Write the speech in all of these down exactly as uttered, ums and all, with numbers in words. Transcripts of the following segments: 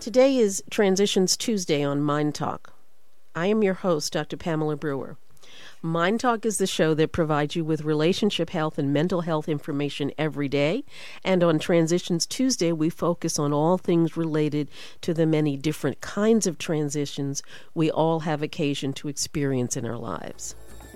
Today is Transitions Tuesday on Mind Talk. I am your host, Doctor Pamela Brewer. Mind Talk is the show that provides you with relationship health and mental health information every day. And on Transitions Tuesday, we focus on all things related to the many different kinds of transitions we all have occasion to experience in our lives.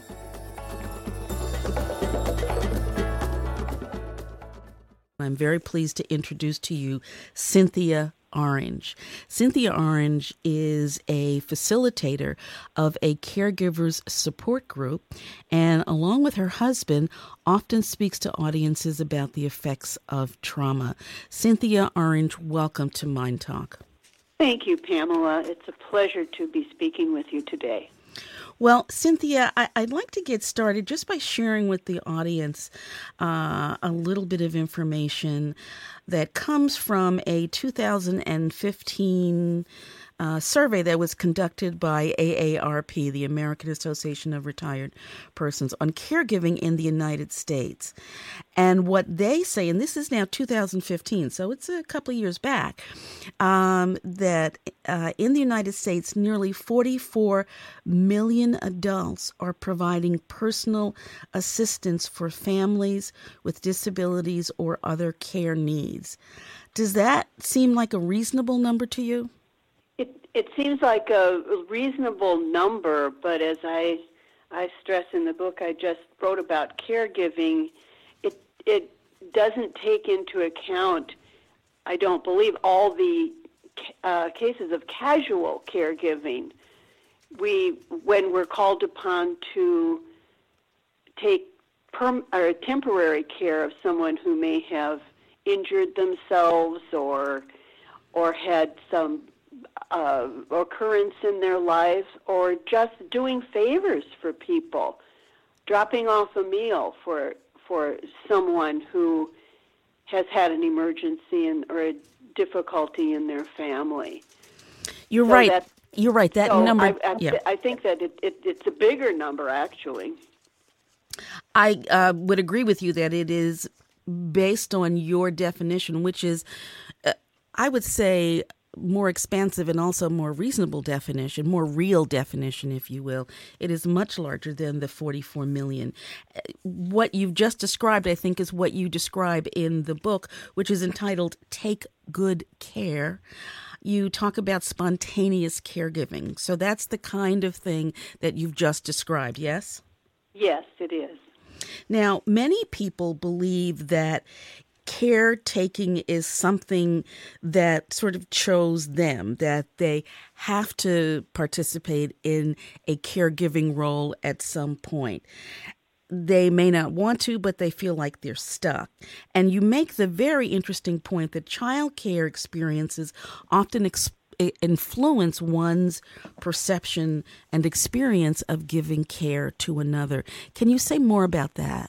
I'm very pleased to introduce to you Cynthia Orange. Cynthia Orange is a facilitator of a caregivers support group, and along with her husband, often speaks to audiences about the effects of trauma. Cynthia Orange, welcome to Mind Talk. Thank you, Pamela. It's a pleasure to be speaking with you today. Well, Cynthia, I, I'd like to get started just by sharing with the audience uh, a little bit of information that comes from a two thousand fifteen uh, survey that was conducted by A A R P, the American Association of Retired Persons, on caregiving in the United States. And what they say, and this is now two thousand fifteen, so it's a couple of years back, um, that uh, in the United States, nearly forty-four million adults are providing personal assistance for families with disabilities or other care needs. Does that seem like a reasonable number to you? It it seems like a reasonable number, but as I I stress in the book I just wrote about caregiving, it it doesn't take into account, I don't believe, all the uh, cases of casual caregiving. We, when we're called upon to take perm, or temporary care of someone who may have injured themselves or or had some uh, occurrence in their lives, or just doing favors for people, dropping off a meal for for someone who has had an emergency and or a difficulty in their family. You're so right. That, You're right. That so number. I, I, yeah. I think that it, it, it's a bigger number, actually. I uh, would agree with you that it is based on your definition, which is, uh, I would say, more expansive and also more reasonable definition, more real definition, if you will. It is much larger than the forty-four million. What you've just described, I think, is what you describe in the book, which is entitled Take Good Care. You talk about spontaneous caregiving. So that's the kind of thing that you've just described, yes? Yes, it is. Now, many people believe that caretaking is something that sort of chose them, that they have to participate in a caregiving role at some point. They may not want to, but they feel like they're stuck. And you make the very interesting point that child care experiences often ex- influence one's perception and experience of giving care to another. Can you say more about that?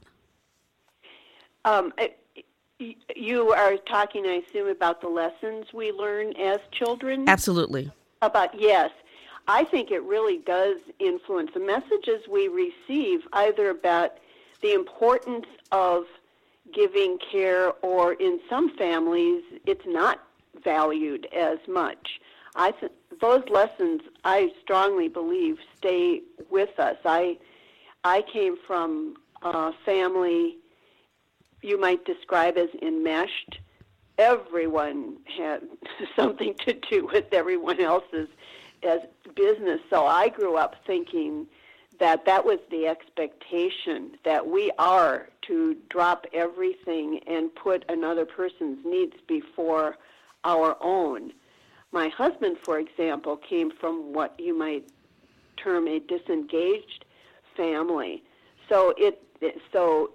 Um, it, You are talking, I assume, about the lessons we learn as children? Absolutely. About, yes. I think it really does influence the messages we receive, either about the importance of giving care, or in some families, it's not valued as much. I th- those lessons, I strongly believe, stay with us. I, I came from a family you might describe as enmeshed. Everyone had something to do with everyone else's as business. So I grew up thinking that that was the expectation, that we are to drop everything and put another person's needs before our own. My husband, for example, came from what you might term a disengaged family. So it so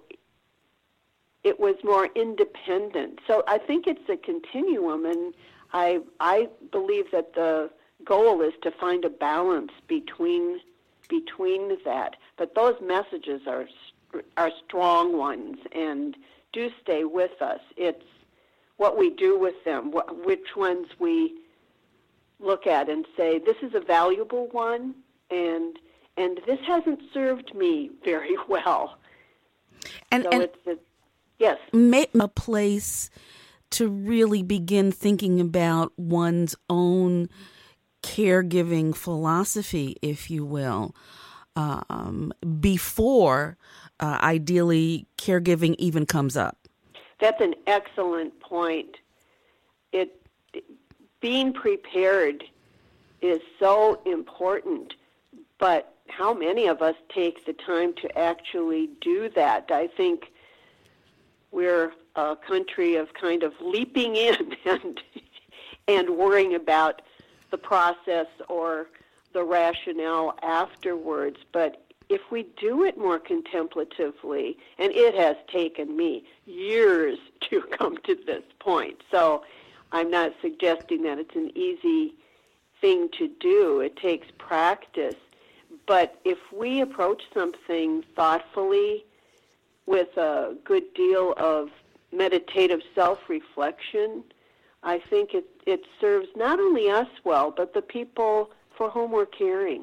it was more independent. So I think it's a continuum, and I I believe that the goal is to find a balance between between that. But those messages are are strong ones and do stay with us. It's what we do with them, wh- which ones we look at and say, this is a valuable one, and and this hasn't served me very well. And, so and it's, it's yes, make a place to really begin thinking about one's own caregiving philosophy, if you will, um, before uh, ideally caregiving even comes up? That's an excellent point. It being prepared is so important, but how many of us take the time to actually do that? I think we're a country of kind of leaping in and and worrying about the process or the rationale afterwards. But if we do it more contemplatively, and it has taken me years to come to this point, so I'm not suggesting that it's an easy thing to do. It takes practice. But if we approach something thoughtfully with a good deal of meditative self-reflection, I think it, it serves not only us well, but the people for whom we're caring.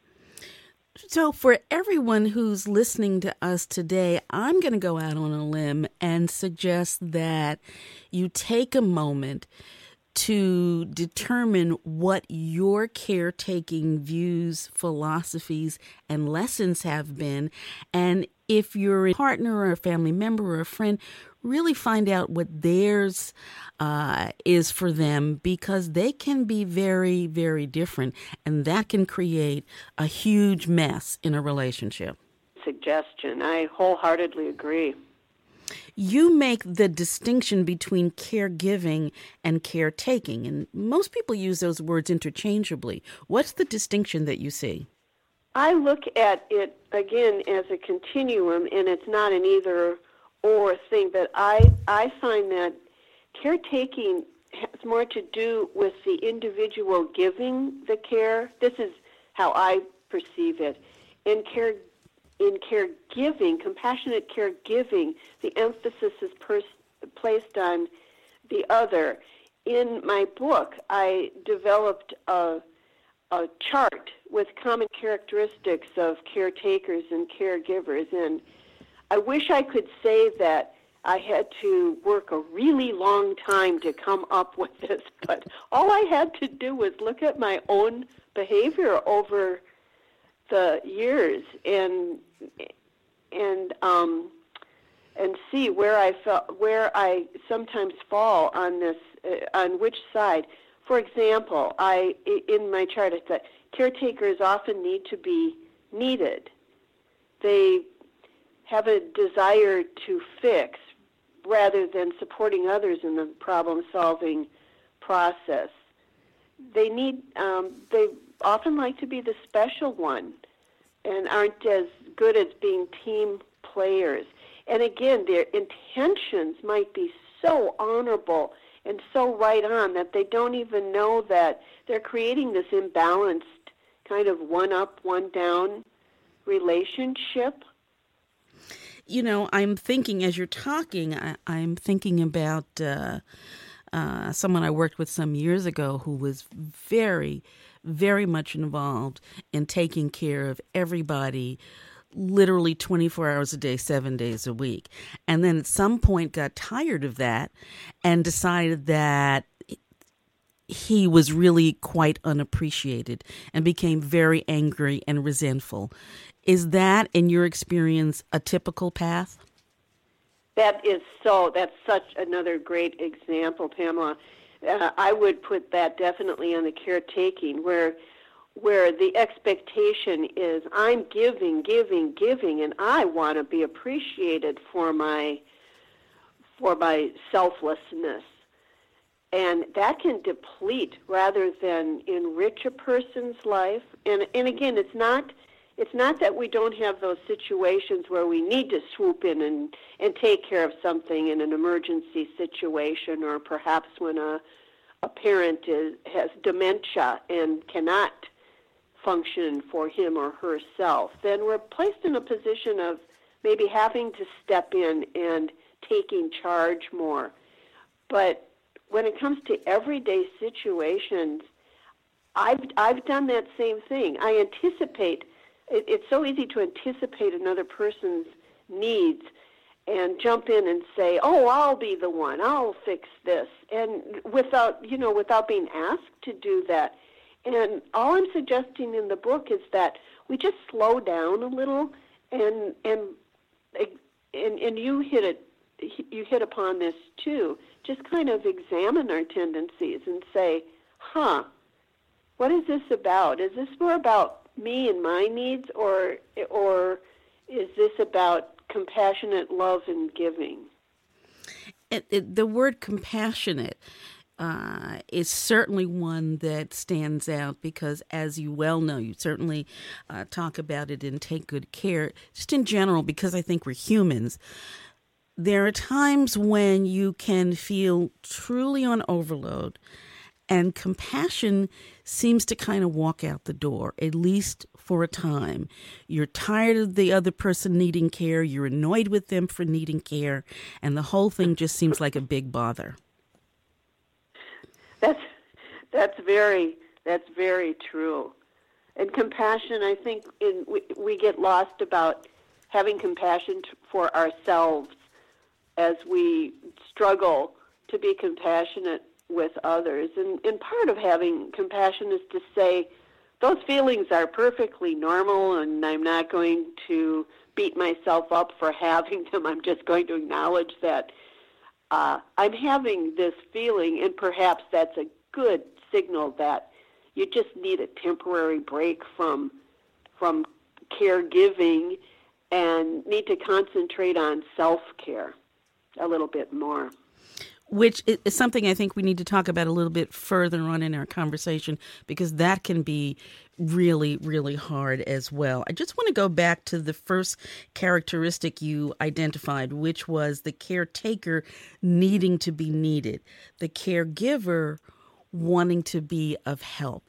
So for everyone who's listening to us today, I'm going to go out on a limb and suggest that you take a moment to determine what your caretaking views, philosophies, and lessons have been. And if you're a partner or a family member or a friend, really find out what theirs uh, is for them, because they can be very, very different. And that can create a huge mess in a relationship. Suggestion. I wholeheartedly agree. You make the distinction between caregiving and caretaking, and most people use those words interchangeably. What's the distinction that you see? I look at it, again, as a continuum, and it's not an either-or thing, but I, I find that caretaking has more to do with the individual giving the care. This is how I perceive it. And care In caregiving, compassionate caregiving, the emphasis is pers- placed on the other. In my book, I developed a, a chart with common characteristics of caretakers and caregivers, and I wish I could say that I had to work a really long time to come up with this, but all I had to do was look at my own behavior over the years and and um, and see where I felt where I sometimes fall on this uh, on which side. For example, I in my chart I said caretakers often need to be needed. They have a desire to fix rather than supporting others in the problem-solving process. They need um, they often like to be the special one and aren't as good as being team players. And again, their intentions might be so honorable and so right on that they don't even know that they're creating this imbalanced kind of one up, one down relationship. You know, I'm thinking as you're talking, I, I'm thinking about uh, uh, someone I worked with some years ago who was very, very much involved in taking care of everybody literally twenty-four hours a day, seven days a week. And then at some point got tired of that and decided that he was really quite unappreciated and became very angry and resentful. Is that, in your experience, a typical path? That is so. That's such another great example, Pamela. Uh, I would put that definitely on the caretaking, where where the expectation is I'm giving, giving, giving, and I want to be appreciated for my for my selflessness. And that can deplete rather than enrich a person's life. And and again, it's not it's not that we don't have those situations where we need to swoop in and, and take care of something in an emergency situation, or perhaps when a a parent is, has dementia and cannot function for him or herself. Then we're placed in a position of maybe having to step in and taking charge more. But when it comes to everyday situations, I've I've done that same thing. I anticipate. It, it's so easy to anticipate another person's needs, and jump in and say, "Oh, I'll be the one. I'll fix this," and without, you know, without being asked to do that. And all I'm suggesting in the book is that we just slow down a little, and and and, and you hit it. You hit upon this too. Just kind of examine our tendencies and say, "Huh, what is this about? Is this more about me and my needs, or or is this about compassionate love and giving?" It, it, the word compassionate uh, is certainly one that stands out because, as you well know, you certainly uh, talk about it and take good care, just in general, because I think we're humans. There are times when you can feel truly on overload, and compassion seems to kind of walk out the door, at least for a time. You're tired of the other person needing care. You're annoyed with them for needing care. And the whole thing just seems like a big bother. That's that's very that's very true. And compassion, I think, in, we, we get lost about having compassion t- for ourselves as we struggle to be compassionate with others. And, and part of having compassion is to say, those feelings are perfectly normal, and I'm not going to beat myself up for having them. I'm just going to acknowledge that uh, I'm having this feeling, and perhaps that's a good signal that you just need a temporary break from from caregiving and need to concentrate on self-care a little bit more. Which is something I think we need to talk about a little bit further on in our conversation, because that can be really, really hard as well. I just want to go back to the first characteristic you identified, which was the caretaker needing to be needed, the caregiver wanting to be of help.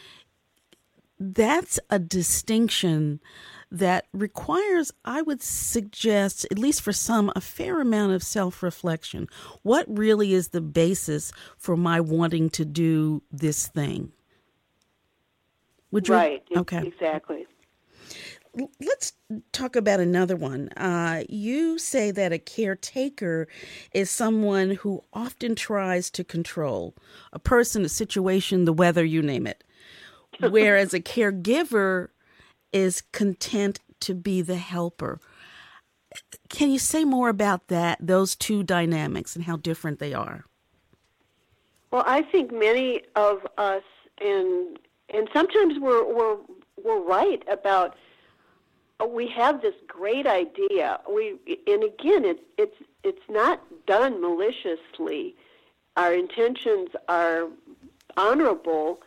That's a distinction that requires, I would suggest, at least for some, a fair amount of self-reflection. What really is the basis for my wanting to do this thing? Would you? Right. Okay. Exactly. Let's talk about another one. Uh, you say that a caretaker is someone who often tries to control a person, a situation, the weather, you name it. Whereas a caregiver is content to be the helper. Can you say more about that, those two dynamics and how different they are? Well, I think many of us, and and sometimes we're we're we're right about. We have this great idea. We and again, it's it's it's not done maliciously. Our intentions are honorable,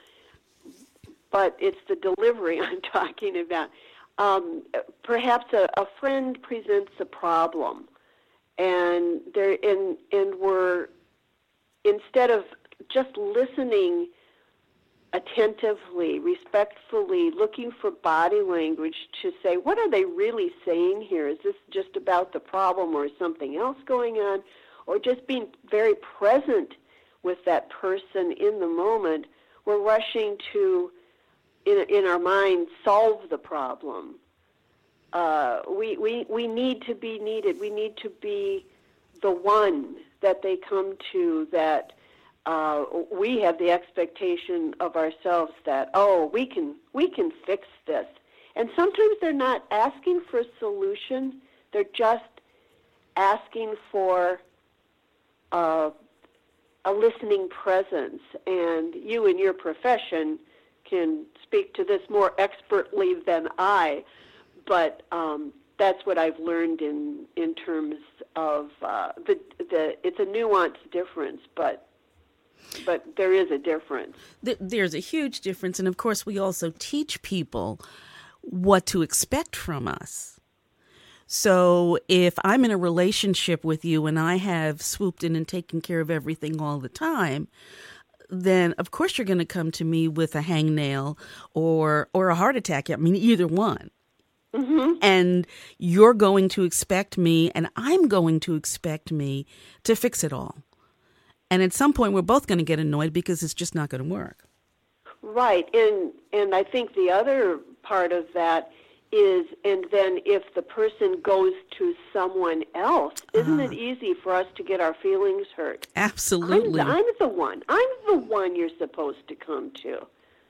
but it's the delivery I'm talking about. Um, perhaps a, a friend presents a problem, and there and and we're instead of just listening attentively, respectfully, looking for body language to say, what are they really saying here? Is this just about the problem or something else going on? Or just being very present with that person in the moment. We're rushing to, in, in our mind, solve the problem. Uh, we, we, we need to be needed. We need to be the one that they come to, that Uh, we have the expectation of ourselves that, oh, we can we can fix this. And sometimes they're not asking for a solution. They're just asking for uh, a listening presence. And you in your profession can speak to this more expertly than I, but um, that's what I've learned in, in terms of uh, the, the, it's a nuanced difference, but But there is a difference. There's a huge difference. And, of course, we also teach people what to expect from us. So if I'm in a relationship with you and I have swooped in and taken care of everything all the time, then, of course, you're going to come to me with a hangnail or, or a heart attack. I mean, either one. Mm-hmm. And you're going to expect me, and I'm going to expect me to fix it all. And at some point, we're both going to get annoyed because it's just not going to work. Right. And and I think the other part of that is, and then if the person goes to someone else, isn't uh, it easy for us to get our feelings hurt? Absolutely. I'm the, I'm the one. I'm the one you're supposed to come to.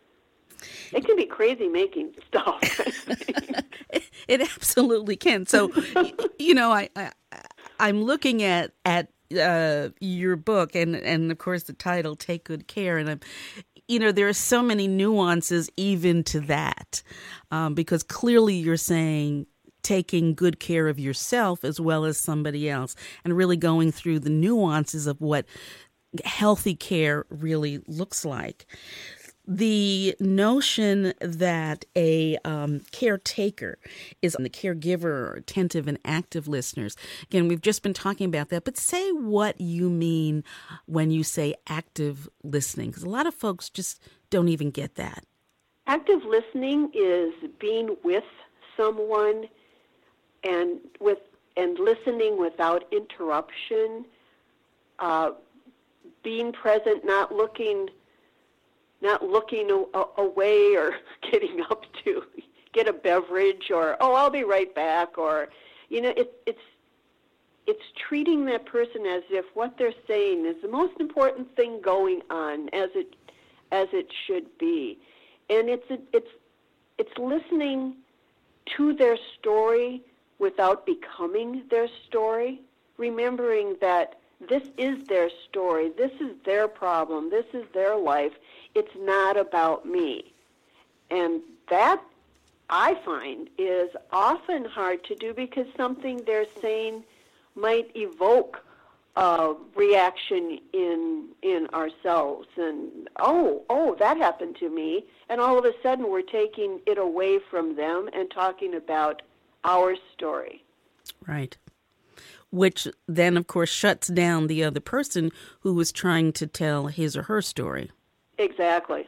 It can be crazy making stuff. it, it absolutely can. So, you know, I, I I'm looking at at uh, your book, and and of course the title, Take Good Care, and I'm. You know, there are so many nuances even to that, um, because clearly you're saying taking good care of yourself as well as somebody else, and really going through the nuances of what healthy care really looks like. The notion that a um, caretaker is the caregiver or attentive and active listeners. Again, we've just been talking about that, but say what you mean when you say active listening, because a lot of folks just don't even get that. Active listening is being with someone and with and listening without interruption, uh, being present, not looking. Not looking a- away or getting up to get a beverage or, oh, I'll be right back. Or, you know, it, it's it's treating that person as if what they're saying is the most important thing going on, as it as it should be. And it's a, it's it's listening to their story without becoming their story, remembering that this is their story, this is their problem, this is their life. It's not about me. And that, I find, is often hard to do because something they're saying might evoke a reaction in in ourselves. And, oh, oh, that happened to me. And all of a sudden we're taking it away from them and talking about our story. Right. Which then, of course, shuts down the other person who was trying to tell his or her story. Exactly.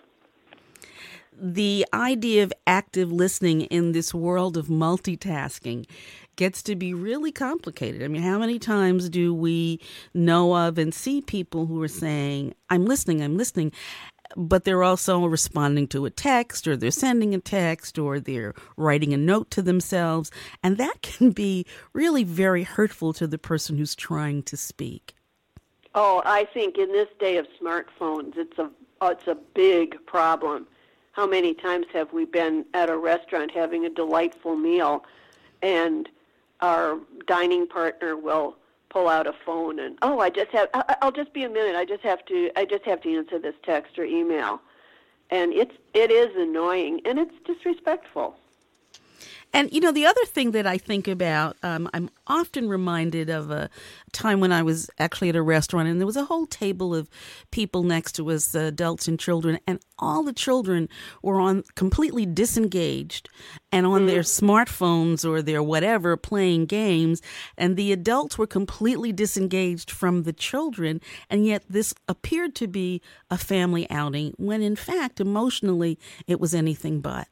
The idea of active listening in this world of multitasking gets to be really complicated. I mean, how many times do we know of and see people who are saying, I'm listening, I'm listening, but they're also responding to a text, or they're sending a text, or they're writing a note to themselves. And that can be really very hurtful to the person who's trying to speak. Oh, I think in this day of smartphones, it's a it's a big problem. How many times have we been at a restaurant having a delightful meal, and our dining partner will pull out a phone and, oh, I just have, I'll just be a minute. I just have to, I just have to answer this text or email. And it's, it is annoying, and it's disrespectful. And, you know, the other thing that I think about, um, I'm often reminded of a time when I was actually at a restaurant, and there was a whole table of people next to us, uh, adults and children, and all the children were on completely disengaged and on mm. their smartphones or their whatever, playing games, and the adults were completely disengaged from the children, and yet this appeared to be a family outing when, in fact, emotionally, it was anything but.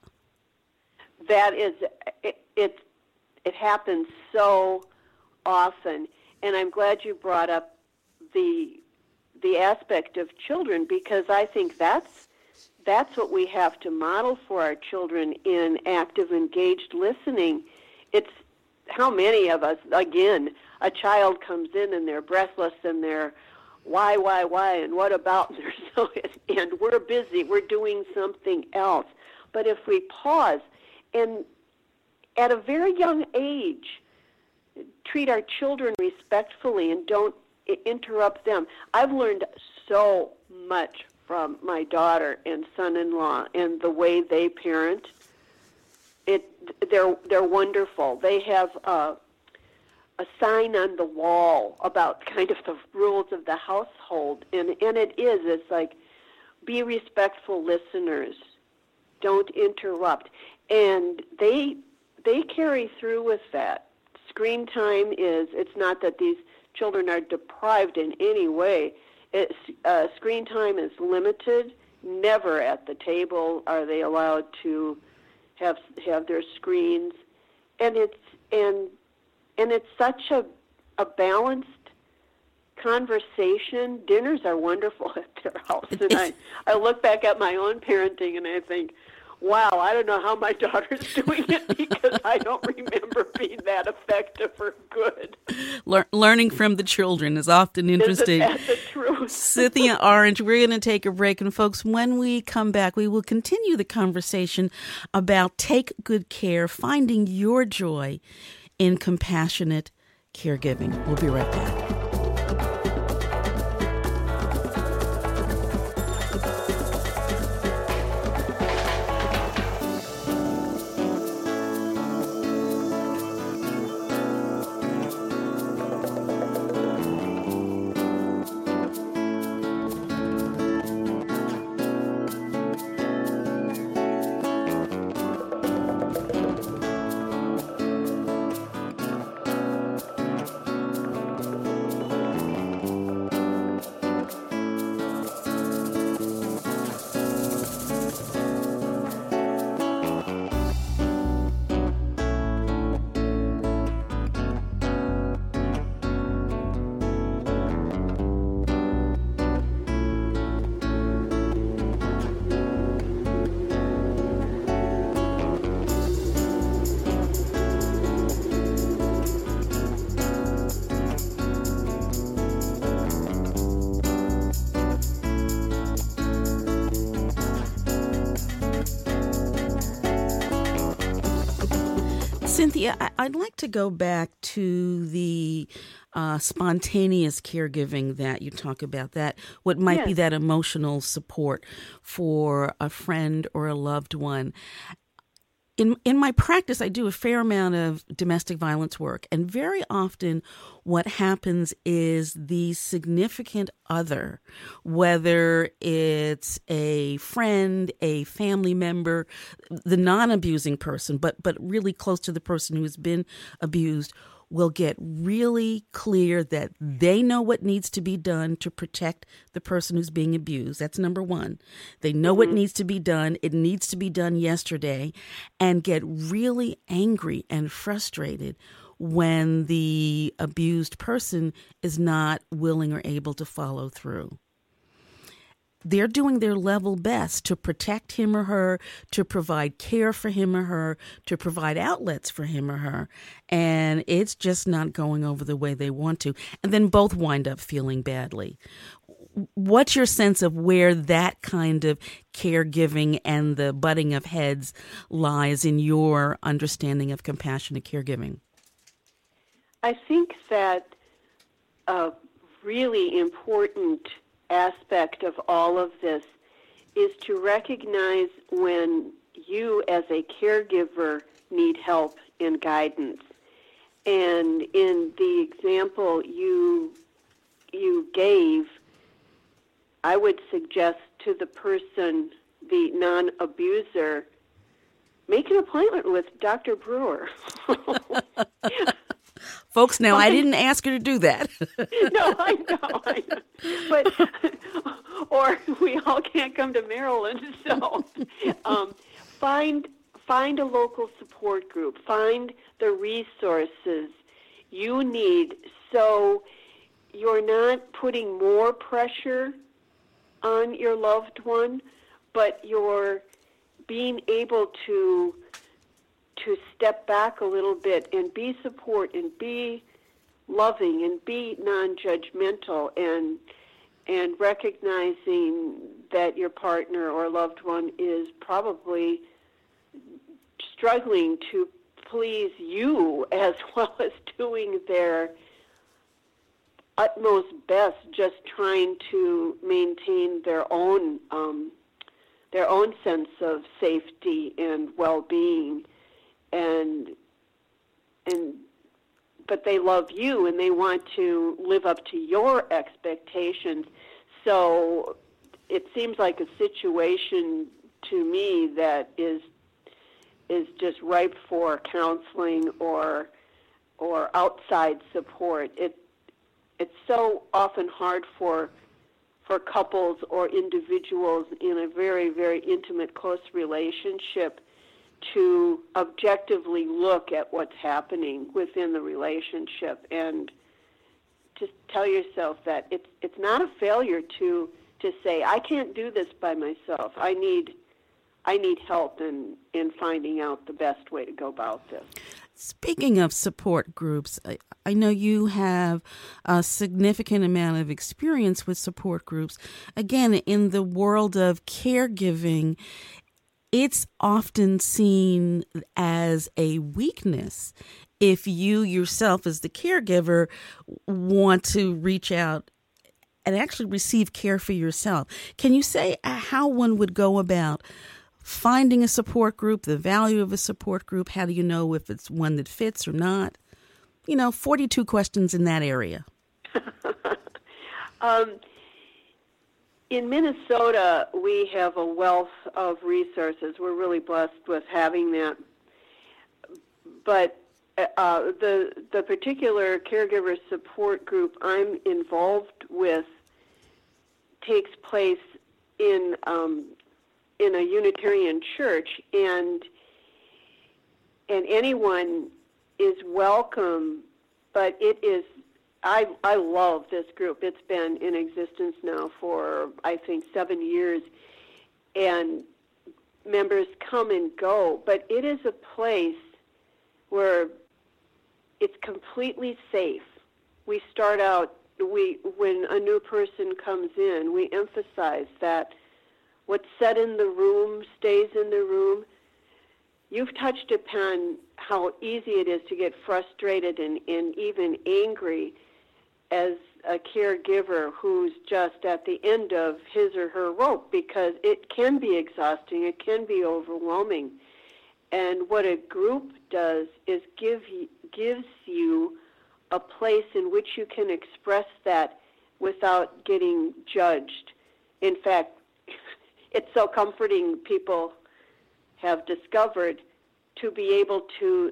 That is, it, it, it happens so often, and I'm glad you brought up the the aspect of children, because I think that's that's what we have to model for our children in active, engaged listening. It's how many of us, again, a child comes in and they're breathless and they're why, why, why, and what about, and, so, and we're busy, we're doing something else. But if we pause, and at a very young age, treat our children respectfully and don't interrupt them. I've learned so much from my daughter and son-in-law and the way they parent. It, they're they're wonderful. They have a, a sign on the wall about kind of the rules of the household, and and it is. It's like, be respectful listeners. Don't interrupt. And they they carry through with that. Screen time is, it's not that these children are deprived in any way. It's, uh, screen time is limited. Never at the table are they allowed to have have their screens. And it's and and it's such a a balanced conversation. Dinners are wonderful at their house. And I, I look back at my own parenting and I think, wow, I don't know how my daughter's doing it because I don't remember being that effective or good. Lear- learning from the children is often interesting. Isn't that the truth? Cynthia Orange, we're going to take a break. And folks, when we come back, we will continue the conversation about take good care, finding your joy in compassionate caregiving. We'll be right back. Cynthia, I'd like to go back to the uh, spontaneous caregiving that you talk about, that what might yes. be that emotional support for a friend or a loved one. In in my practice, I do a fair amount of domestic violence work, and very often what happens is the significant other, whether it's a friend, a family member, the non-abusing person, but but really close to the person who has been abused, will get really clear that they know what needs to be done to protect the person who's being abused. That's number one. They know mm-hmm. what needs to be done. It needs to be done yesterday, and get really angry and frustrated when the abused person is not willing or able to follow through. They're doing their level best to protect him or her, to provide care for him or her, to provide outlets for him or her, and it's just not going over the way they want to. And then both wind up feeling badly. What's your sense of where that kind of caregiving and the butting of heads lies in your understanding of compassionate caregiving? I think that a really important aspect of all of this is to recognize when you as a caregiver need help and guidance. And in the example you you gave, I would suggest to the person, the non-abuser, make an appointment with Doctor Brewer. Folks, now I didn't ask her to do that. No, I know, I know. But, or we all can't come to Maryland, so um, find find a local support group. Find the resources you need so you're not putting more pressure on your loved one, but you're being able to to step back a little bit and be support and be loving and be non-judgmental and and recognizing that your partner or loved one is probably struggling to please you as well as doing their utmost best, just trying to maintain their own um, their own sense of safety and well-being. And and but they love you and they want to live up to your expectations. So it seems like a situation to me that is is just ripe for counseling or or outside support. It it's so often hard for for couples or individuals in a very, very intimate, close relationship to objectively look at what's happening within the relationship and just tell yourself that it's it's not a failure to to say, I can't do this by myself. I need I need help in, in finding out the best way to go about this. Speaking of support groups, I, I know you have a significant amount of experience with support groups. Again, in the world of caregiving, it's often seen as a weakness if you yourself as the caregiver want to reach out and actually receive care for yourself. Can you say how one would go about finding a support group, the value of a support group? How do you know if it's one that fits or not? You know, forty-two questions in that area. um, in Minnesota, we have a wealth of resources. We're really blessed with having that. But uh, the the particular caregiver support group I'm involved with takes place in um, in a Unitarian church, and and anyone is welcome, but it is, I, I love this group. It's been in existence now for, I think, seven years, and members come and go, but it is a place where it's completely safe. We start out, we when a new person comes in, we emphasize that what's said in the room stays in the room. You've touched upon how easy it is to get frustrated and, and even angry as a caregiver who's just at the end of his or her rope, because it can be exhausting, it can be overwhelming. And what a group does is give gives you a place in which you can express that without getting judged. In fact, it's so comforting, people have discovered, to be able to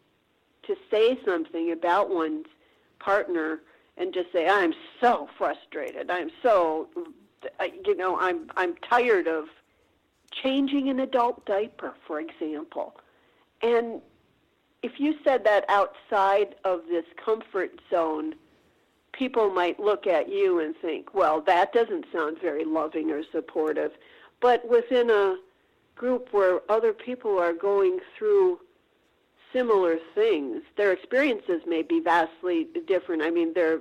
to say something about one's partner and just say, I'm so frustrated. I'm so, you know, I'm I'm tired of changing an adult diaper, for example. And if you said that outside of this comfort zone, people might look at you and think, well, that doesn't sound very loving or supportive. But within a group where other people are going through similar things, their experiences may be vastly different. I mean, they're,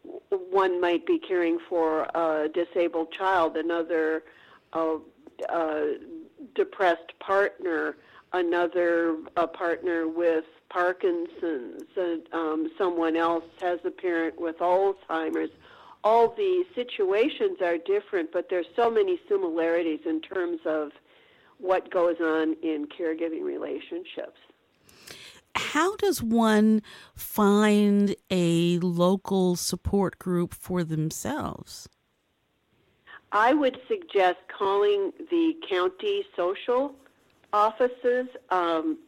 one might be caring for a disabled child, another a, a depressed partner, another a partner with Parkinson's, and, um, someone else has a parent with Alzheimer's. All the situations are different, but there's so many similarities in terms of what goes on in caregiving relationships. How does one find a local support group for themselves? I would suggest calling the county social offices, um,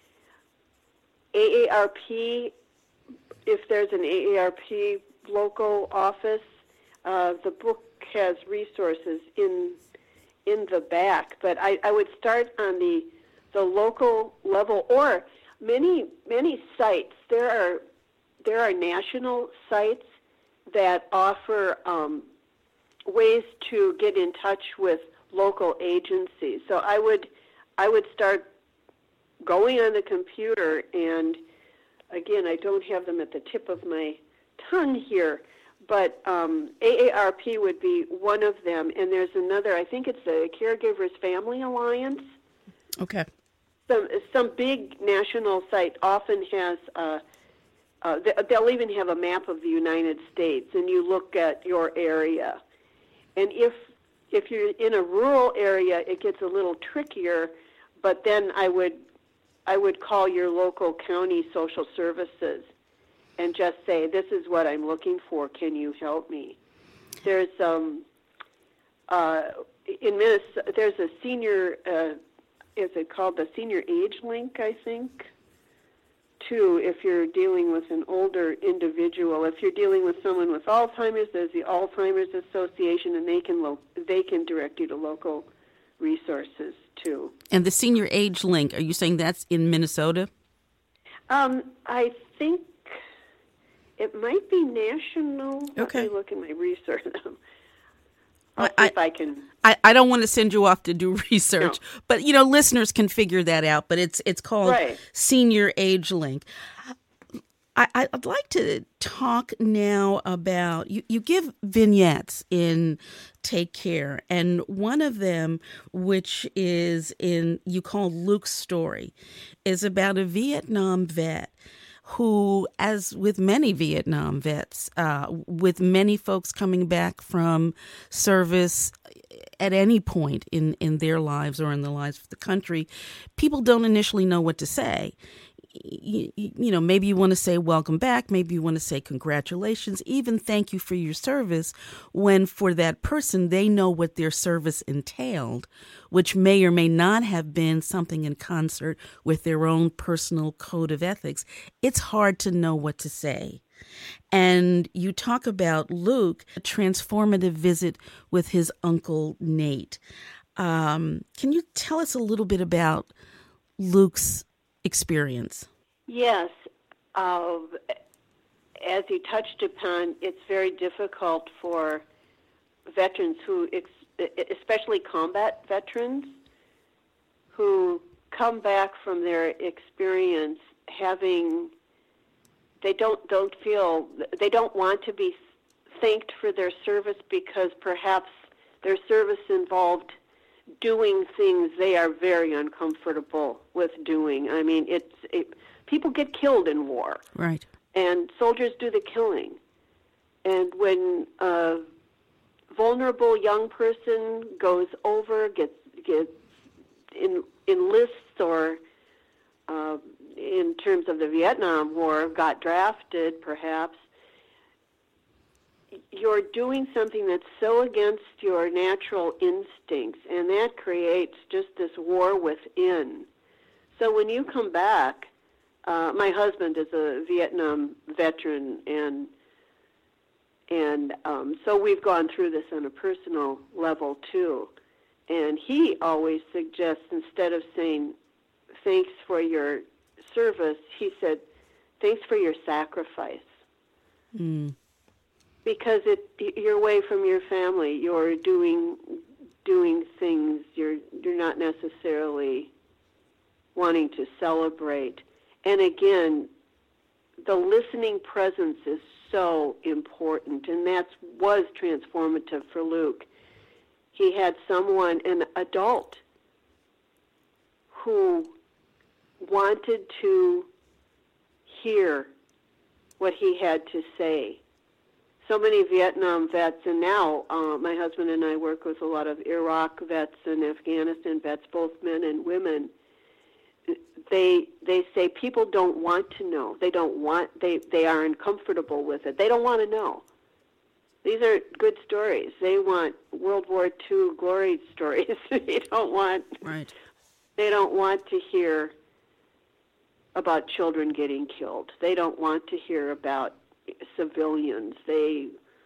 A A R P, if there's an A A R P local office. Uh, the book has resources in in the back, but I, I would start on the the local level, or many many sites. There are there are national sites that offer um, ways to get in touch with local agencies. So I would I would start going on the computer, and again, I don't have them at the tip of my tongue here, but um, A A R P would be one of them, and there's another, I think it's the Caregivers Family Alliance. Okay. Some, some big national site often has, uh, uh, they'll even have a map of the United States, and you look at your area. And if if you're in a rural area, it gets a little trickier, but then I would I would call your local county social services and just say, this is what I'm looking for. Can you help me? There's um, uh, in Minnesota, there's a senior, uh, is it called the Senior Age Link, I think, too, if you're dealing with an older individual. If you're dealing with someone with Alzheimer's, there's the Alzheimer's Association, and they can lo- they can direct you to local resources, too. And the Senior Age Link, are you saying that's in Minnesota? Um, I think it might be national. Okay. Let me look in my research. I'll see I, if I can. I, I don't want to send you off to do research, No. but you know, listeners can figure that out. But it's it's called Right. Senior Age Link. I, I'd like to talk now about you. You give vignettes in Take Care, and one of them, which is in you call Luke's story, is about a Vietnam vet who, as with many Vietnam vets, uh, with many folks coming back from service at any point in, in their lives or in the lives of the country, people don't initially know what to say. You, you know, maybe you want to say welcome back, maybe you want to say congratulations, even thank you for your service, when for that person, they know what their service entailed, which may or may not have been something in concert with their own personal code of ethics. It's hard to know what to say. And you talk about Luke, a transformative visit with his uncle Nate. Um, can you tell us a little bit about Luke's experience? Yes. Uh, as you touched upon, it's very difficult for veterans who, especially combat veterans, who come back from their experience having, they don't, don't feel, they don't want to be thanked for their service because perhaps their service involved doing things they are very uncomfortable with doing. I mean, it's it, people get killed in war, right? And soldiers do the killing. And when a vulnerable young person goes over, gets gets in, enlists, or uh, in terms of the Vietnam War, got drafted, perhaps, you're doing something that's so against your natural instincts, and that creates just this war within. So when you come back, uh, my husband is a Vietnam veteran, and and um, so we've gone through this on a personal level too. And he always suggests, instead of saying thanks for your service, he said thanks for your sacrifice. Mm. Because it, you're away from your family, you're doing doing things you're you're not necessarily wanting to celebrate. And again, the listening presence is so important, and that was transformative for Luke. He had someone, an adult, who wanted to hear what he had to say. So many Vietnam vets, and now uh, my husband and I work with a lot of Iraq vets and Afghanistan vets, both men and women. They they say people don't want to know. They don't want. They they are uncomfortable with it. They don't want to know. These are good stories. They want World War Two glory stories. They don't want. Right. They don't want to hear about children getting killed. They don't want to hear about civilians. They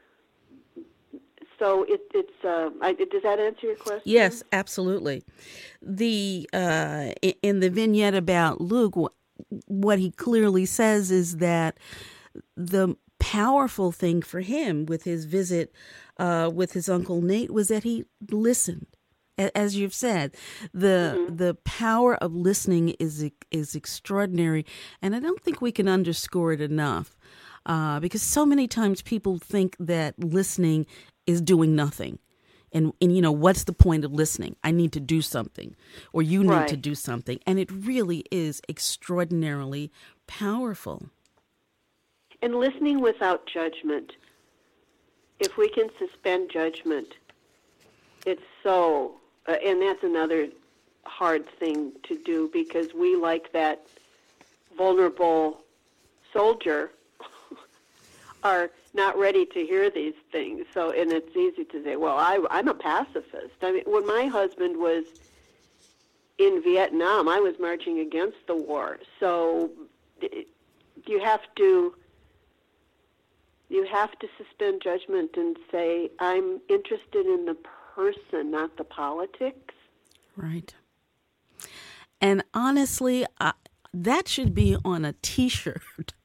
so it, it's. Uh, I, does that answer your question? Yes, absolutely. The uh, in the vignette about Luke, what he clearly says is that the powerful thing for him with his visit uh, with his Uncle Nate was that he listened. As you've said, the mm-hmm. the power of listening is is extraordinary, and I don't think we can underscore it enough. Uh, because so many times people think that listening is doing nothing. And, and, you know, what's the point of listening? I need to do something, or you need right. to do something. And it really is extraordinarily powerful. And listening without judgment. If we can suspend judgment, it's so, uh, and that's another hard thing to do, because we, like that vulnerable soldier, are not ready to hear these things. So, and it's easy to say, well, I, I'm a pacifist. I mean, when my husband was in Vietnam, I was marching against the war. So it, you have to you have to suspend judgment and say, I'm interested in the person, not the politics. Right. And honestly, I, that should be on a T-shirt.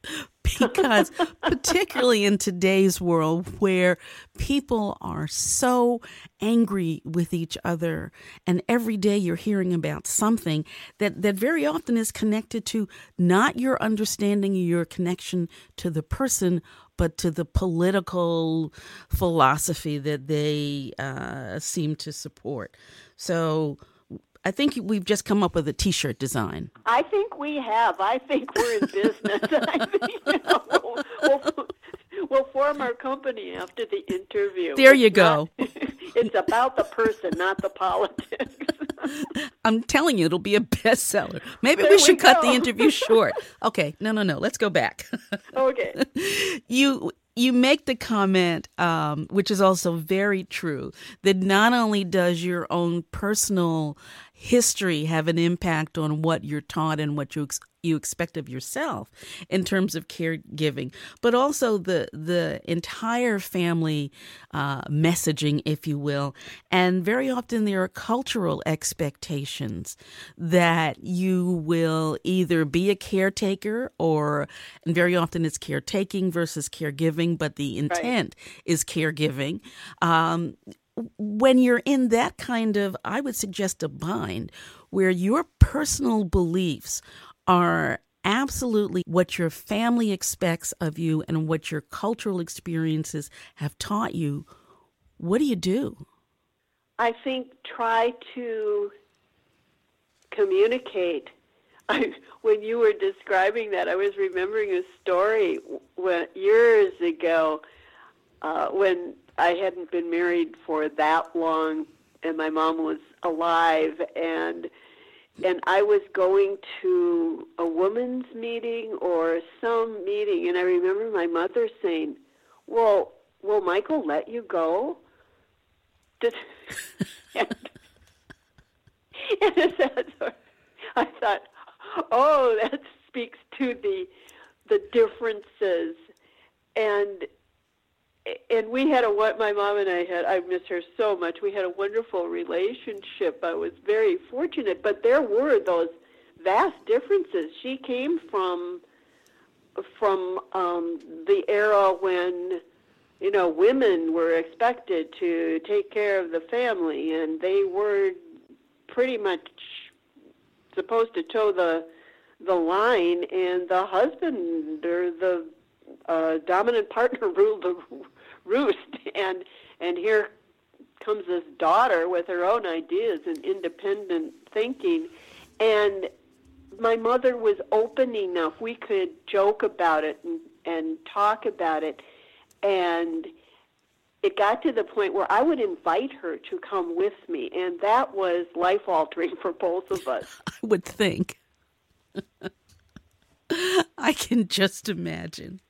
because particularly in today's world where people are so angry with each other and every day you're hearing about something that, that very often is connected to not your understanding or your connection to the person, but to the political philosophy that they uh, seem to support. So I think we've just come up with a T-shirt design. I think we have. I think we're in business. I think, you know, we'll, we'll, we'll form our company after the interview. There you it's go. Not, it's about the person, not the politics. I'm telling you, it'll be a bestseller. Maybe There we should we cut go. the interview short. Okay, no, no, no. Let's go back. Okay. You you make the comment, um, which is also very true, that not only does your own personal history have an impact on what you're taught and what you ex- you expect of yourself in terms of caregiving, but also the the entire family uh, messaging, if you will. And very often there are cultural expectations that you will either be a caretaker or, and very often it's caretaking versus caregiving, but the intent right. is caregiving. Um, When you're in that kind of, I would suggest, a bind where your personal beliefs are absolutely what your family expects of you and what your cultural experiences have taught you, what do you do? I think try to communicate. I, when you were describing that, I was remembering a story when, years ago uh, when I hadn't been married for that long, and my mom was alive, and and I was going to a women's meeting or some meeting, and I remember my mother saying, "Well, will Michael let you go?" Did, and, and that's, I thought, oh, that speaks to the the differences, and. And we had a what my mom and I had. I miss her so much. We had a wonderful relationship. I was very fortunate, but there were those vast differences. She came from from um, the era when you know women were expected to take care of the family, and they were pretty much supposed to toe the the line, and the husband or the uh, dominant partner ruled the roost, and and here comes this daughter with her own ideas and independent thinking, and my mother was open enough. We could joke about it and, and talk about it, and it got to the point where I would invite her to come with me, and that was life-altering for both of us. I would think. I can just imagine.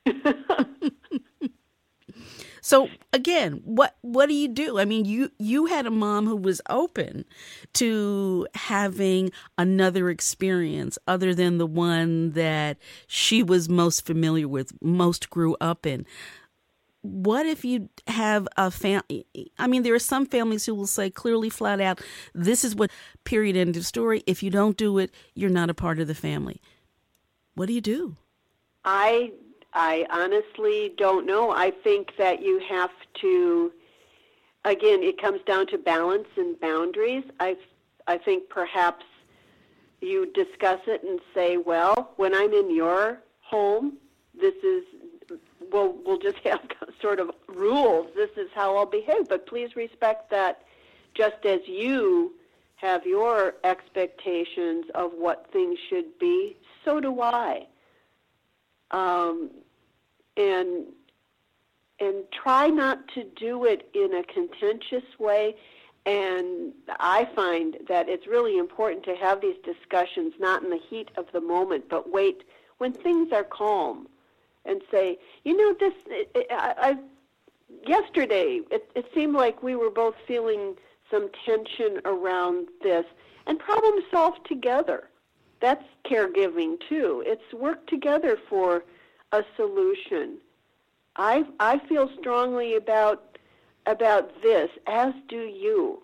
So again, what what do you do? I mean, you, you had a mom who was open to having another experience other than the one that she was most familiar with, most grew up in. What if you have a family? I mean, there are some families who will say clearly, flat out, this is what, period, end of story. If you don't do it, you're not a part of the family. What do you do? I I honestly don't know. I think that you have to, again, it comes down to balance and boundaries. I, I think perhaps you discuss it and say, well, when I'm in your home, this is, we'll, we'll just have sort of rules. This is how I'll behave, but please respect that just as you have your expectations of what things should be, so do I. Um, and and try not to do it in a contentious way. And I find that it's really important to have these discussions not in the heat of the moment, but wait when things are calm and say, you know, this. I, I yesterday it, it seemed like we were both feeling some tension around this, and problem solve together. That's caregiving, too. It's work together for a solution. I I feel strongly about about this, as do you.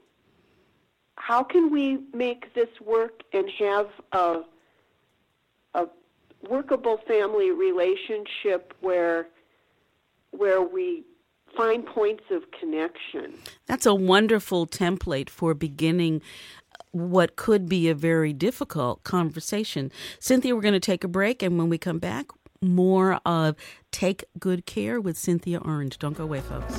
How can we make this work and have a a, workable family relationship where where we find points of connection. That's a wonderful template for beginning what could be a very difficult conversation. Cynthia, we're going to take a break, and when we come back, more of Take Good Care with Cynthia Orange. Don't go away, folks.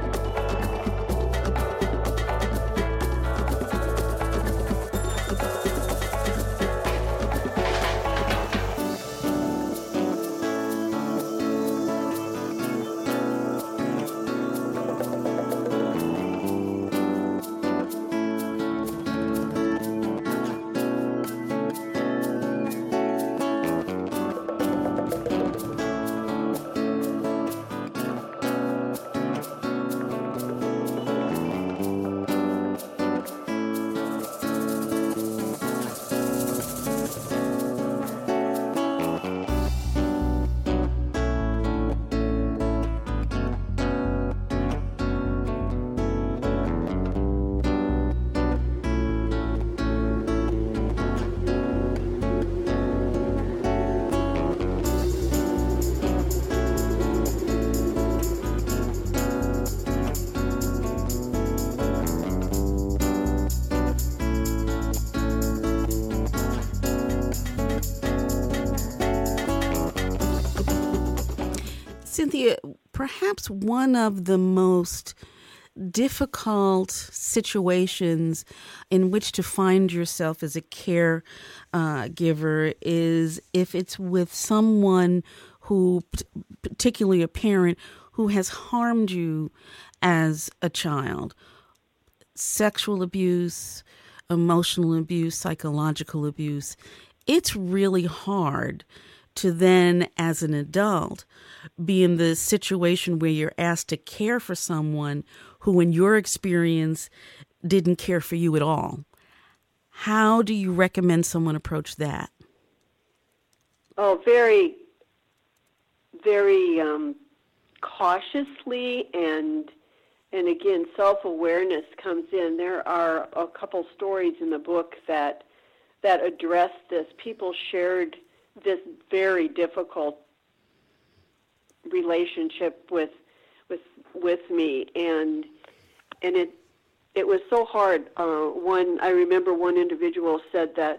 Cynthia, perhaps one of the most difficult situations in which to find yourself as a care uh, giver is if it's with someone who, particularly a parent, who has harmed you as a child. Sexual abuse, emotional abuse, psychological abuse. It's really hard to then, as an adult, be in the situation where you're asked to care for someone who, in your experience, didn't care for you at all. How do you recommend someone approach that? Oh, very, very um, cautiously, and and again, self-awareness comes in. There are a couple stories in the book that that address this. People shared this very difficult relationship with with with me, and and it it was so hard. Uh, one I remember one individual said that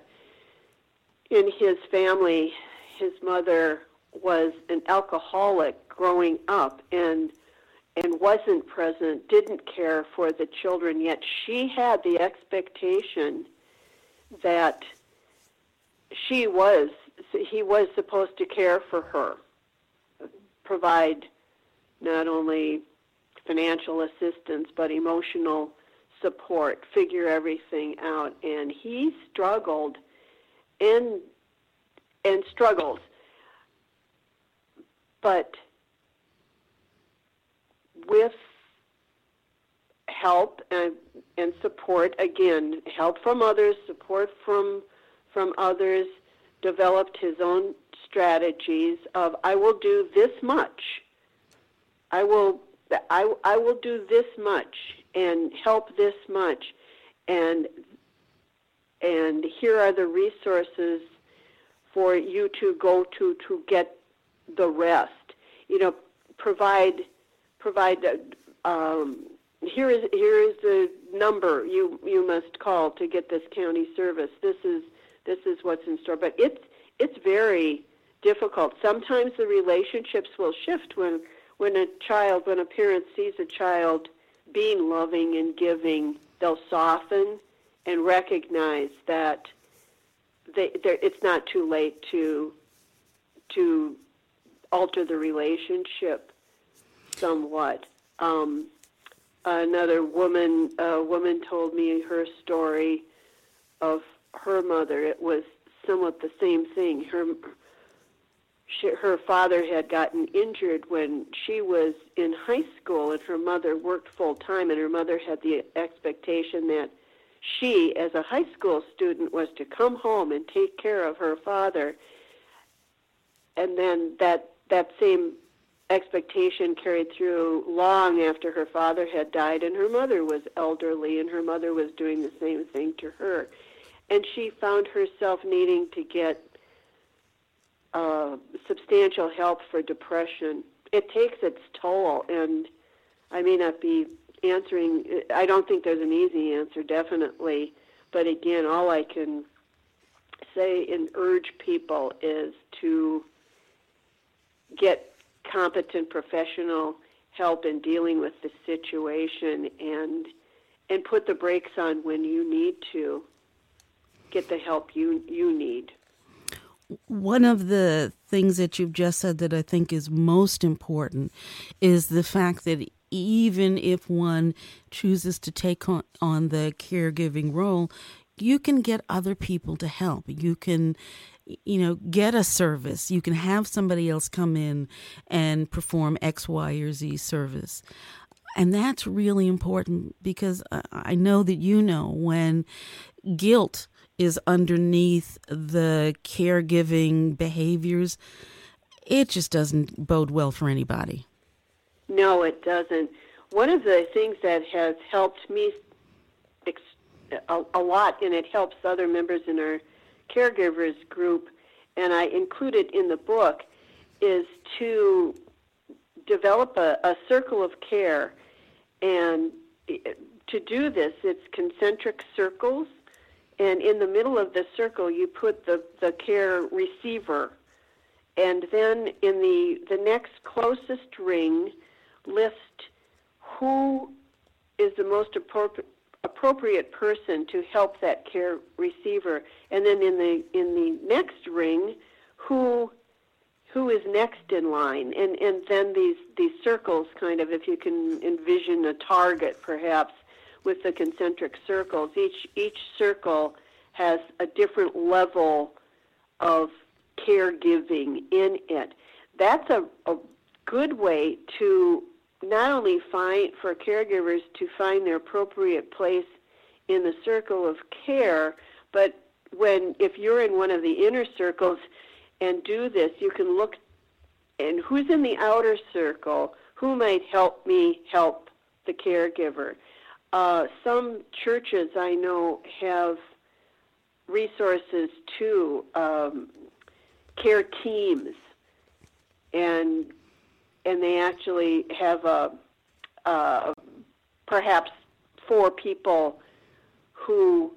in his family, his mother was an alcoholic growing up, and and wasn't present, didn't care for the children. Yet she had the expectation that she was he was supposed to care for her, provide not only financial assistance but emotional support, figure everything out. And he struggled and and struggles. But with help and, and support, again, help from others, support from from others, developed his own strategies of, I will do this much. I will I, I will do this much and help this much, and and here are the resources for you to go to to get the rest. You know, provide provide. Um, here is here is the number you you must call to get this county service. This is this is what's in store. But it's it's very difficult. Sometimes the relationships will shift when when a child, when a parent sees a child being loving and giving, they'll soften and recognize that they, it's not too late to to alter the relationship somewhat. Um, another woman, a woman told me her story of her mother. It was somewhat the same thing. Her she, her father had gotten injured when she was in high school, and her mother worked full time, and her mother had the expectation that she, as a high school student, was to come home and take care of her father. And then that that same expectation carried through long after her father had died, and her mother was elderly, and her mother was doing the same thing to her. And she found herself needing to get uh, substantial help for depression. It takes its toll, and I may not be answering, I don't think there's an easy answer, definitely, but again, all I can say and urge people is to get competent professional help in dealing with the situation, and and put the brakes on when you need to get the help you you need. One of the things that you've just said that I think is most important is the fact that even if one chooses to take on, on the caregiving role, you can get other people to help. You can, you know, get a service. You can have somebody else come in and perform X, Y, or Z service. And that's really important because I know that you know when guilt is underneath the caregiving behaviors, it just doesn't bode well for anybody. No, it doesn't. One of the things that has helped me ex- a, a lot, and it helps other members in our caregivers group, and I include it in the book, is to develop a, a circle of care. And to do this, it's concentric circles, and in the middle of the circle you put the, the care receiver. And then in the, the next closest ring, list who is the most appropriate appropriate person to help that care receiver. And then in the in the next ring, who who is next in line. And, and then these, these circles kind of, if you can envision a target perhaps with the concentric circles, each each circle has a different level of caregiving in it. That's a, a good way to not only find for caregivers to find their appropriate place in the circle of care, but when if you're in one of the inner circles and do this, you can look and who's in the outer circle, who might help me help the caregiver. Uh, some churches I know have resources too, um, care teams, and and they actually have a, uh, perhaps four people who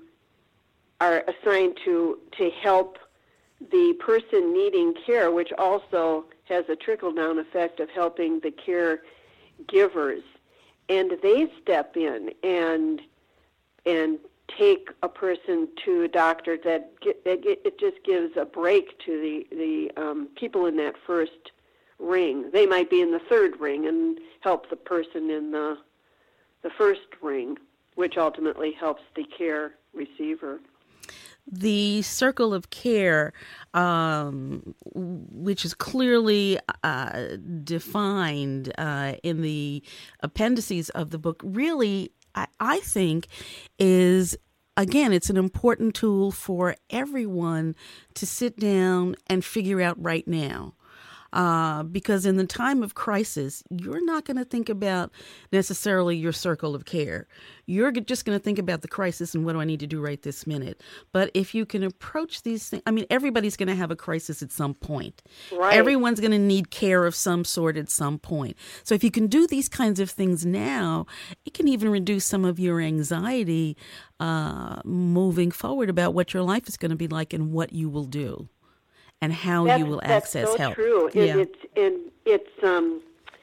are assigned to, to help the person needing care, which also has a trickle-down effect of helping the caregivers. And they step in and and take a person to a doctor that get, that get, it just gives a break to the, the um, people in that first ring. They might be in the third ring and help the person in the the first ring, which ultimately helps the care receiver. The circle of care, um, which is clearly uh, defined uh, in the appendices of the book, really, I, I think, is, again, it's an important tool for everyone to sit down and figure out right now. Uh, because in the time of crisis, you're not going to think about necessarily your circle of care. You're just going to think about the crisis and what do I need to do right this minute. But if you can approach these things, I mean, everybody's going to have a crisis at some point. Right. Everyone's going to need care of some sort at some point. So if you can do these kinds of things now, it can even reduce some of your anxiety uh, moving forward about what your life is going to be like and what you will do. And how that's, you will that's access so help. True. And yeah. it's and it's um,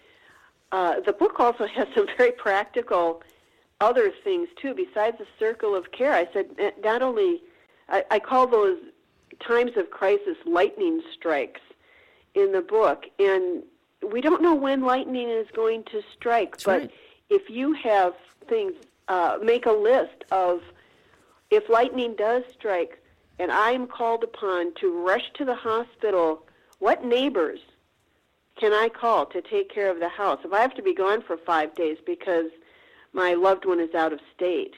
uh, the book also has some very practical other things too besides the circle of care. I said not only I, I call those times of crisis lightning strikes in the book, and we don't know when lightning is going to strike. That's but right. If you have things, uh, make a list of if lightning does strike. And I'm called upon to rush to the hospital, what neighbors can I call to take care of the house? If I have to be gone for five days because my loved one is out of state,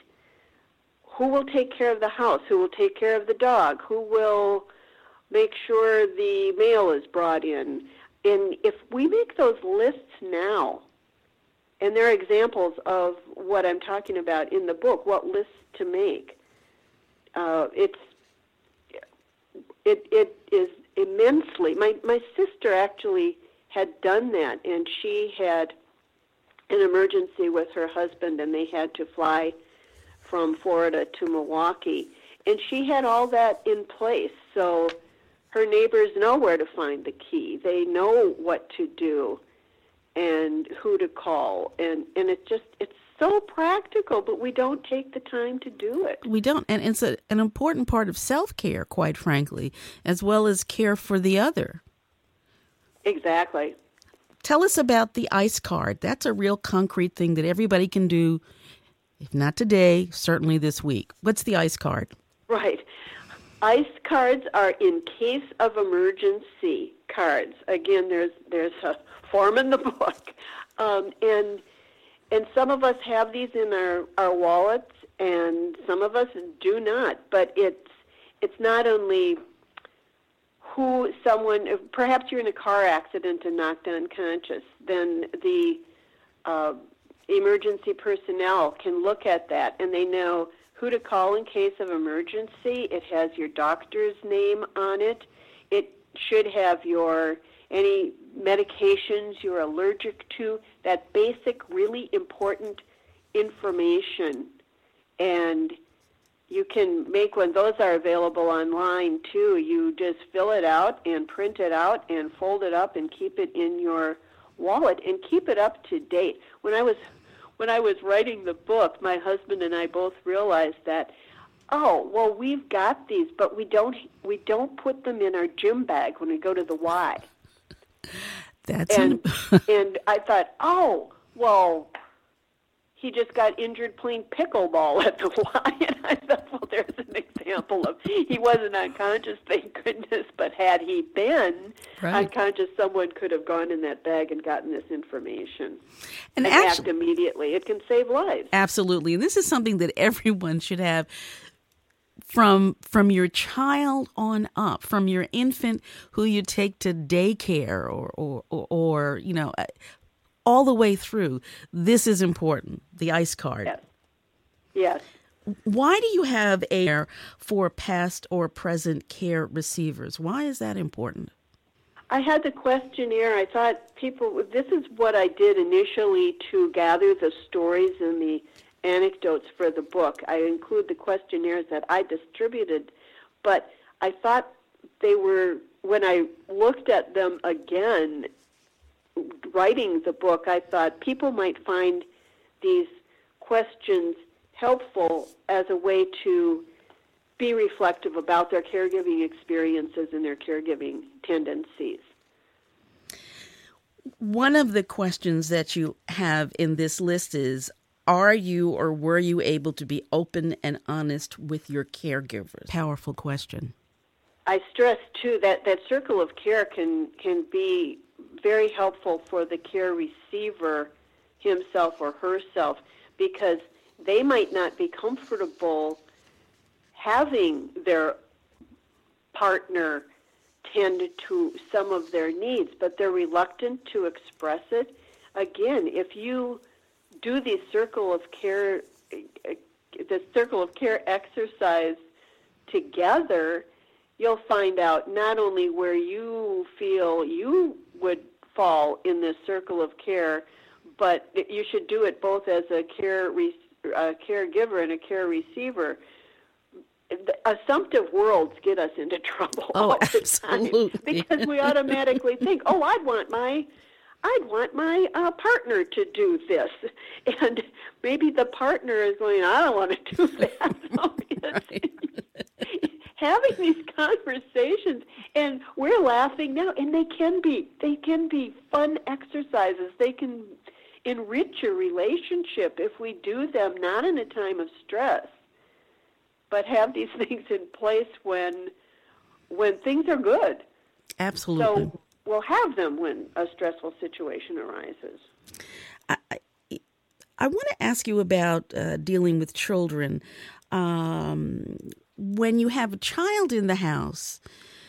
who will take care of the house? Who will take care of the dog? Who will make sure the mail is brought in? And if we make those lists now, and there are examples of what I'm talking about in the book, what lists to make, uh, it's It it is immensely. My my sister actually had done that, and she had an emergency with her husband, and they had to fly from Florida to Milwaukee, and she had all that in place. So her neighbors know where to find the key. They know what to do and who to call, and and it just it's so practical, but we don't take the time to do it. We don't, and it's a, an important part of self-care, quite frankly, as well as care for the other. Exactly. Tell us about the ICE card. That's a real concrete thing that everybody can do, if not today, certainly this week. What's the ICE card? Right. ICE cards are in case of emergency cards. Again, there's there's a form in the book, um, and and some of us have these in our, our wallets, and some of us do not. But it's it's not only who someone, perhaps you're in a car accident and knocked unconscious, then the uh, emergency personnel can look at that and they know who to call in case of emergency. It has your doctor's name on it. It should have your any medications you're allergic to, that basic, really important information. And you can make one. Those are available online, too. You just fill it out and print it out and fold it up and keep it in your wallet and keep it up to date. When I was when I was writing the book, my husband and I both realized that, oh, well, we've got these, but we don't we don't put them in our gym bag when we go to the Y. That's and, an... and I thought, oh, well, he just got injured playing pickleball at the Y, and I thought, well, there's an example of he wasn't unconscious, thank goodness, but had he been right. unconscious, someone could have gone in that bag and gotten this information and, and actually, act immediately. It can save lives. Absolutely, and this is something that everyone should have. From from your child on up, from your infant who you take to daycare or or, or, or you know, all the way through, this is important, the ICE card. Yes. Yes. Why do you have a for past or present care receivers? Why is that important? I had the questionnaire. I thought people, this is what I did initially to gather the stories and the anecdotes for the book. I include the questionnaires that I distributed, but I thought they were, when I looked at them again, writing the book, I thought people might find these questions helpful as a way to be reflective about their caregiving experiences and their caregiving tendencies. One of the questions that you have in this list is, are you or were you able to be open and honest with your caregivers? Powerful question. I stress, too, that that circle of care can, can be very helpful for the care receiver himself or herself, because they might not be comfortable having their partner tend to some of their needs, but they're reluctant to express it. Again, if you do the circle of care, the circle of care exercise together, you'll find out not only where you feel you would fall in this circle of care, but you should do it both as a care re- a caregiver and a care receiver. The assumptive worlds get us into trouble oh, all the absolutely. time because we automatically think, oh, I'd want my I'd want my uh, partner to do this. And maybe the partner is going, I don't want to do that. So right. Having these conversations, and we're laughing now, and they can be, they can be fun exercises. They can enrich your relationship if we do them, not in a time of stress, but have these things in place when when things are good. Absolutely. So we'll have them when a stressful situation arises. I, I, I want to ask you about uh, dealing with children. Um, when you have a child in the house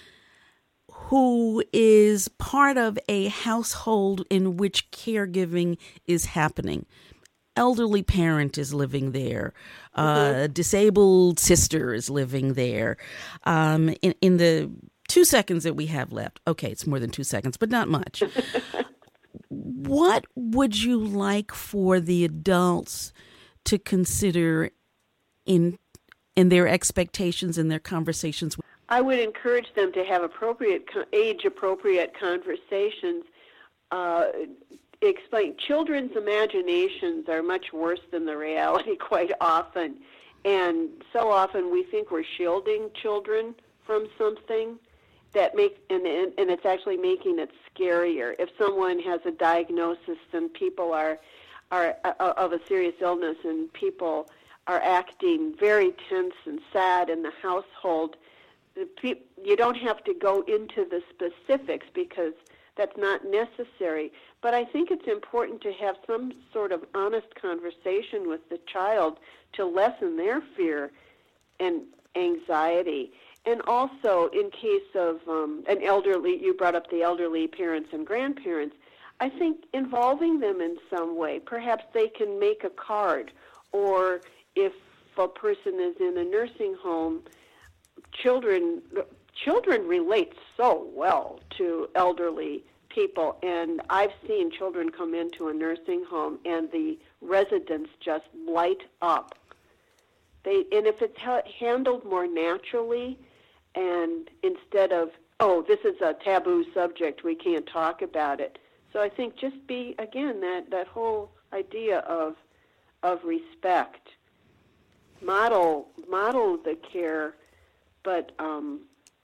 who is part of a household in which caregiving is happening, elderly parent is living there, uh, mm-hmm. disabled sister is living there, um, in, in the two seconds that we have left. Okay, it's more than two seconds, but not much. What would you like for the adults to consider in in their expectations and their conversations? I would encourage them to have appropriate, age-appropriate conversations. Uh, explain children's imaginations are much worse than the reality quite often, and so often we think we're shielding children from something that make and and it's actually making it scarier. If someone has a diagnosis and people are are uh, of a serious illness and people are acting very tense and sad in the household, the pe- you don't have to go into the specifics because that's not necessary. But I think it's important to have some sort of honest conversation with the child to lessen their fear and anxiety. And also, in case of um, an elderly, you brought up the elderly parents and grandparents, I think involving them in some way. Perhaps they can make a card, or if a person is in a nursing home, children children relate so well to elderly people, and I've seen children come into a nursing home and the residents just light up. They and if it's ha- handled more naturally, and instead of, oh, this is a taboo subject, we can't talk about it. So I think just be, again, that, that whole idea of of respect. Model model the care, but, um,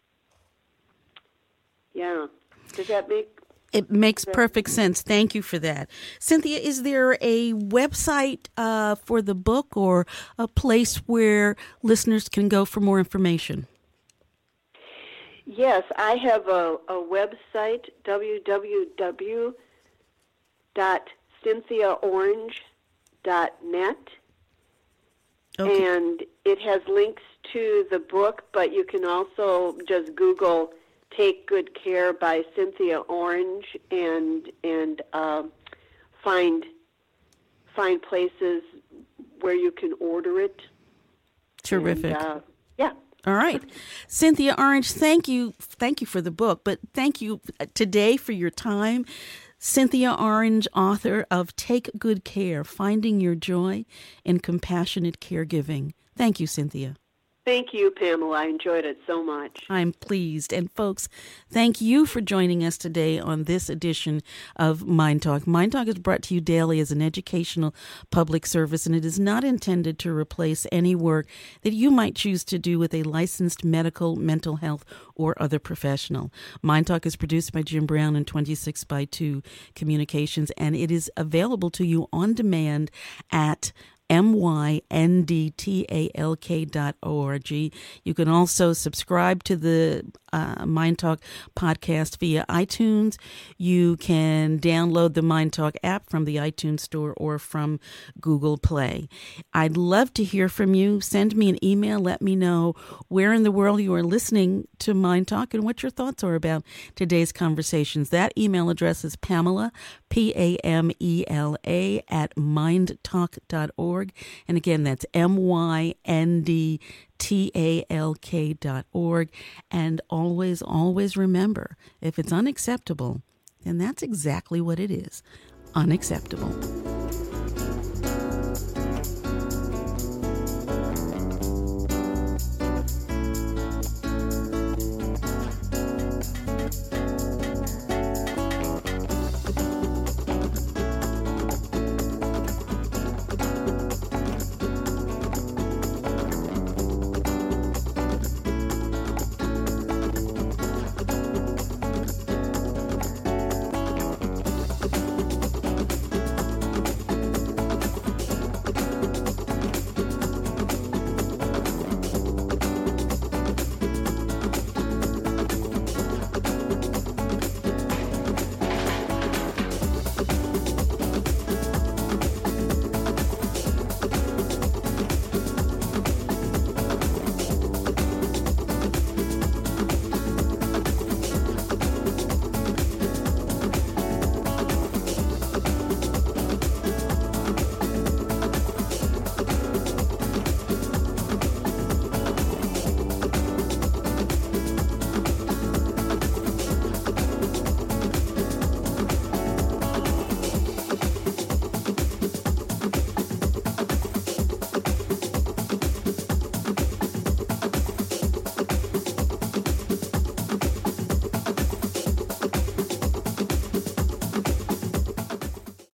yeah. Does that make It makes perfect sense. Thank you for that. Cynthia, is there a website uh, for the book or a place where listeners can go for more information? Yes, I have a, a website, w w w dot cynthia orange dot net, okay. And it has links to the book, but you can also just Google Take Good Care by Cynthia Orange and and uh, find find places where you can order it. Terrific. And, uh, yeah. All right. Cynthia Orange, thank you. Thank you for the book, but thank you today for your time. Cynthia Orange, author of Take Good Care, Finding Your Joy in Compassionate Caregiving. Thank you, Cynthia. Thank you, Pamela. I enjoyed it so much. I'm pleased. And folks, thank you for joining us today on this edition of Mind Talk. Mind Talk is brought to you daily as an educational public service, and it is not intended to replace any work that you might choose to do with a licensed medical, mental health, or other professional. Mind Talk is produced by Jim Brown and twenty-six by two Communications, and it is available to you on demand at M Y N D T A L K dot org. You can also subscribe to the uh, Mind Talk podcast via iTunes. You can download the Mind Talk app from the iTunes store or from Google Play. I'd love to hear from you. Send me an email. Let me know where in the world you are listening to Mind Talk and what your thoughts are about today's conversations. That email address is Pamela, P A M E L A, at mind talk dot org. And again, that's M Y N D T A L K dot org. And always, always remember, if it's unacceptable, then that's exactly what it is, unacceptable.